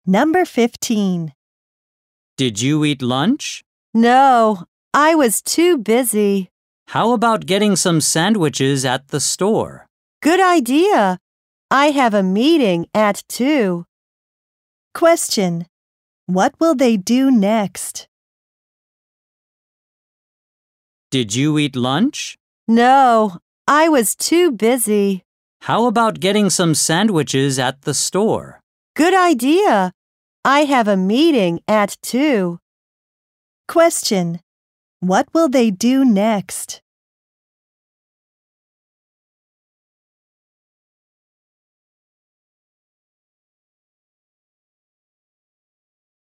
Number 15. Did you eat lunch? No, I was too busy. How about getting some sandwiches at the store? Good idea. I have a meeting at 2. Question. What will they do next? Did you eat lunch? No, I was too busy. How about getting some sandwiches at the store? Good idea. I have a meeting at 2. Question. What will they do next?